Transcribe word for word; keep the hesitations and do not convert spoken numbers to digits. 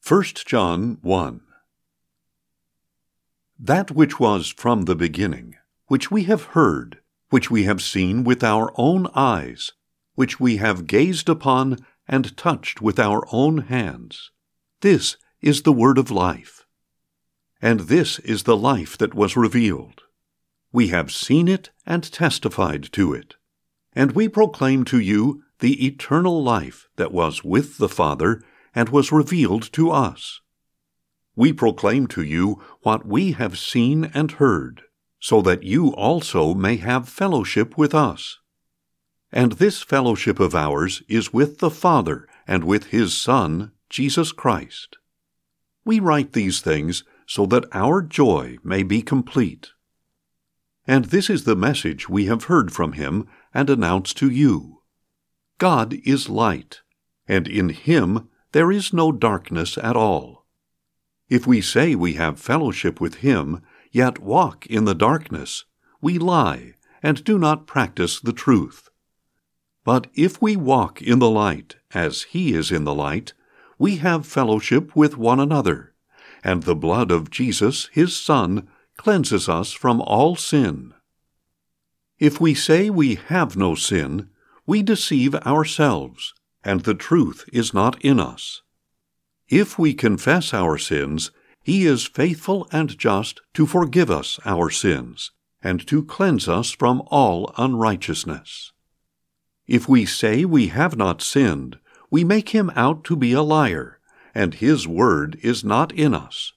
First John one. That which was from the beginning, which we have heard, which we have seen with our own eyes, which we have gazed upon and touched with our own hands, this is the word of life. And this is the life that was revealed. We have seen it and testified to it. And we proclaim to you the eternal life that was with the Father and was revealed to us. We proclaim to you what we have seen and heard, so that you also may have fellowship with us. And this fellowship of ours is with the Father and with His Son, Jesus Christ. We write these things so that our joy may be complete. And this is the message we have heard from Him and announce to you. God is light, and in Him there is no darkness at all. If we say we have fellowship with Him, yet walk in the darkness, we lie and do not practice the truth. But if we walk in the light, as He is in the light, we have fellowship with one another, and the blood of Jesus, His Son, cleanses us from all sin. If we say we have no sin, we deceive ourselves, and the truth is not in us. If we confess our sins, He is faithful and just to forgive us our sins, and to cleanse us from all unrighteousness. If we say we have not sinned, we make Him out to be a liar, and His word is not in us.